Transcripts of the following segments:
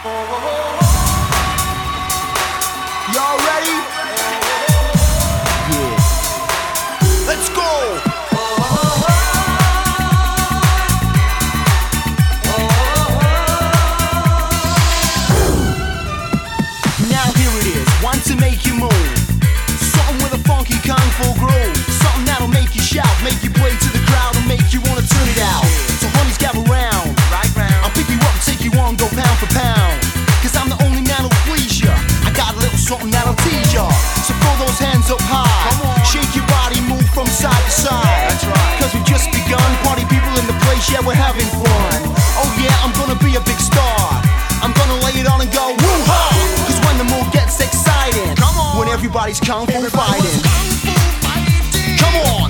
Y'all ready? Yeah. Let's go! Now here it is, one to make you move. Something with a funky kung fu groove. Something that'll make you shout, make you play to the crowd, and make you wanna turn it out. So honeys, gather round. I'll pick you up, take you on, go pound for pound. Cause I'm the only man who'll please ya. I got a little something that'll tease ya. So throw those hands up high. Shake your body, move from side to side. That's right. Cause we've just begun. Party people in the place, yeah, we're having fun. Oh yeah, I'm gonna be a big star. I'm gonna lay it on and go woo-ha. Cause when the mood gets exciting, when everybody's kung fu fighting. Come on.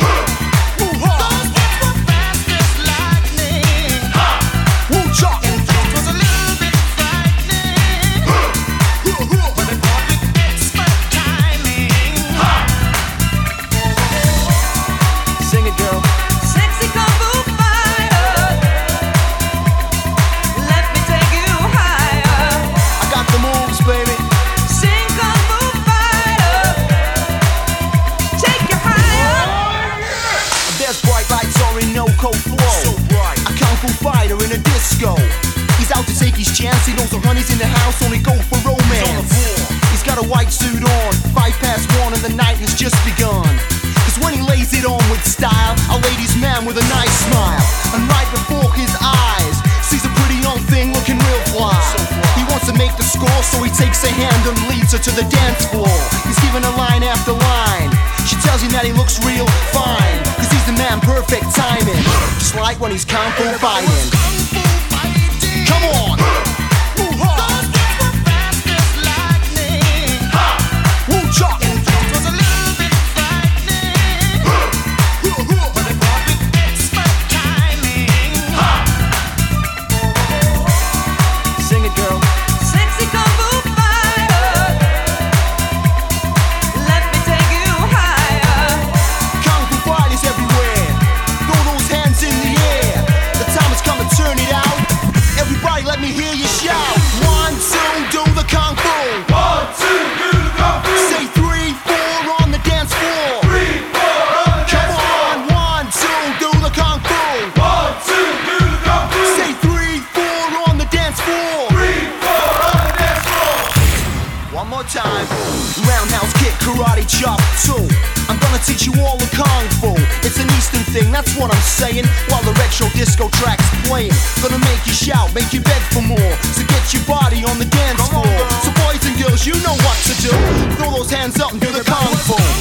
Fighter in a disco. He's out to take his chance. He knows the honey's in the house, only go for romance. He's got a white suit on, 1:05, and the night has just begun. Cause when he lays it on with style, a ladies' man with a nice smile. And right before his eyes, sees a pretty young thing looking real fly. He wants to make the score, so he takes her hand and leads her to the dance floor. He's giving her line after line. She tells him that he looks real fine, cause he's the man, perfect timing. Just like when he's kung fu fighting. Come on! Those kids were fast as lightning. Woo-cha! In fact, was a little bit frightening. But they brought with expert timing. Sing it, girl. Sexy kung fu fighter, let me take you higher. Kung fu fighters everywhere. Throw those hands in the air. The time has come to turn it out. Everybody, let me hear you shout. 1, 2, do the kung fu. 1, 2, do the kung fu. Say 3, 4 on the dance floor. 3, 4 on the Come dance floor. on, 1, 2, do the kung fu. 1, 2, do the kung fu. Say 3, 4 on the dance floor. 3, 4 on the dance floor. One more time. Roundhouse kick, karate chop 2. I'm gonna teach you all the kung fu. It's an Eastern thing, that's what I'm saying. While the retro disco track's playing, gonna make you shout, make you beg for more. So get your body on the dance floor. So boys and girls, you know what to do. Throw those hands up and do the kung fu.